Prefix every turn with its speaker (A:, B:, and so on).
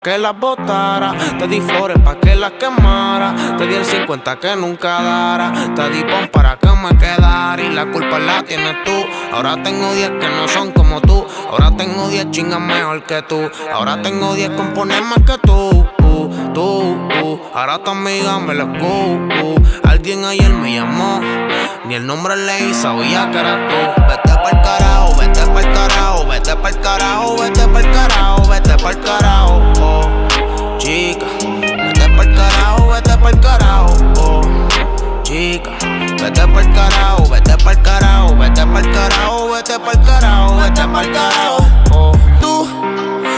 A: Que las botara, te di flores pa' que las quemara. Te di el 50 que nunca dara. Te di pon para que me quedara. Y la culpa la tienes tú. Ahora tengo 10 que no son como tú. Ahora tengo 10 chingas mejor que tú. Ahora tengo 10 componer más que tú. Ahora tu amiga me la alguien ayer me llamó. Ni el nombre leí, sabía que eras tú. Vete pa'l carajo, vete pa'l carajo. Vete pa'l carajo, vete pa'l carajo. Vete pa'l carajo, oh, chica. Vete pa'l carajo, vete pa'l carajo, oh, chica. Vete pa'l carajo, vete pa'l carajo. Vete pa'l carajo, vete pa'l carajo. Vete pa'l carajo, oh.